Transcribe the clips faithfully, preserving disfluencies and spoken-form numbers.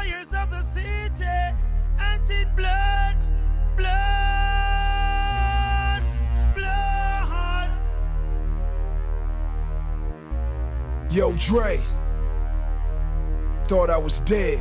fires of the city, and in blood, blood, blood. Yo, Dre, thought I was dead.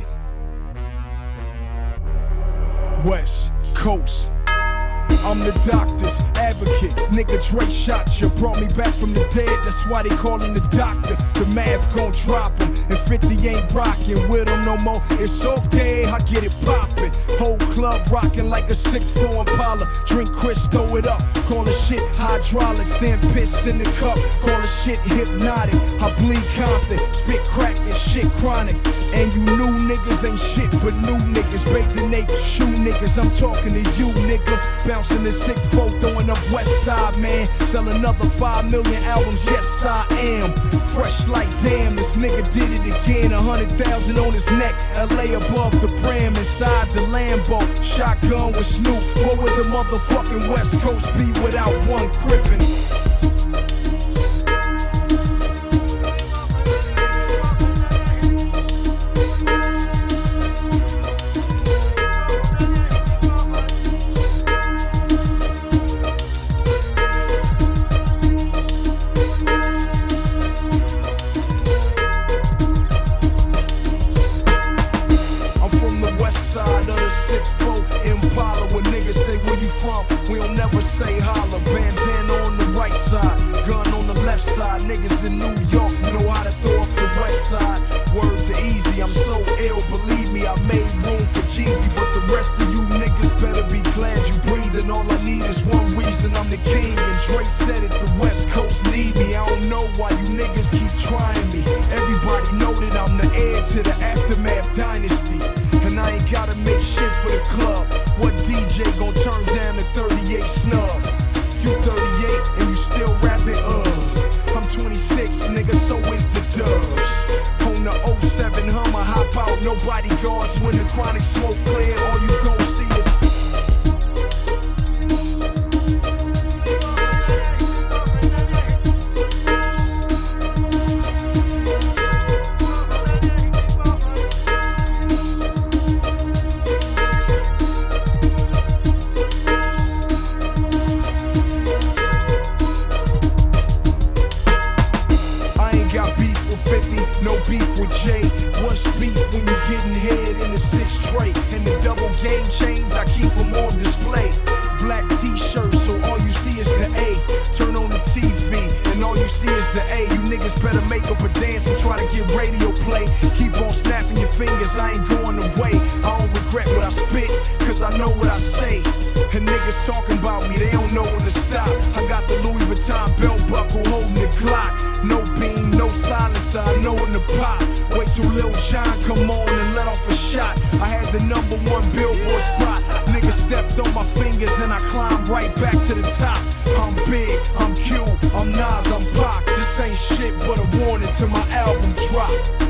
West Coast, I'm the doctor's advocate. Nigga, Dre shot you, brought me back from the dead. That's why they call him the doctor. The math gon' drop him, and fifty ain't rockin' with him no more. It's okay, I get it poppin'. Whole club rockin' like a six four Impala. Drink Chris, throw it up, call the shit hydraulics. Then piss in the cup, call the shit hypnotic. I bleed Compton, spit crack and shit chronic. And you new niggas ain't shit but new niggas. Bake the naked shoe niggas, I'm talking to you nigga. Bouncing the six four, throwing up West Side, man. Sell another five million albums, yes I am. Fresh like damn, this nigga did it again. A hundred thousand on his neck, L A above the brim. Inside the Lambo, shotgun with Snoop. What would the motherfucking West Coast be without one crippin'? six four Impala, when niggas say where you from, we don't never say holla. Bandana on the right side, gun on the left side. Niggas in New York know how to throw up the west side. Word to Easy, I'm so ill, believe me, I made room for Jeezy. But the rest of you niggas better be glad you breathing. All I need is one reason, I'm the king. And Dre said it, the West Coast need me. I don't know why you niggas keep trying me. Everybody know that I'm the heir to the Aftermath dynasty. And I ain't gotta make shit for the club. What D J gon' turn down the thirty-eight snub? You thirty-eight and you still rapping, uh I'm twenty-six, nigga, so is the dubs. On the oh seven Hummer, hop out, no bodyguards. When the chronic smoke clear, all you gon' see is no beef with Jay. What's beef when you getting head in the six tray? And the double game chains, I keep them on display. Black t-shirts, so all you see is the A. Turn on the T V, and all you see is the A. You niggas better make up a dance and try to get radio play. Keep on snapping your fingers, I ain't going away. I don't regret what I spit, cause I know what I say. And niggas talking about me, they don't know when to stop. I got the Louis Vuitton belt buckle holding the Glock. No beam, no silencer, I know when to pop. Wait till Lil Jon come on and let off a shot. I had the number one Billboard spot. Niggas stepped on my fingers and I climbed right back to the top. I'm big, I'm Q, I'm Nas, I'm Pac. This ain't shit but a warning till my album drop.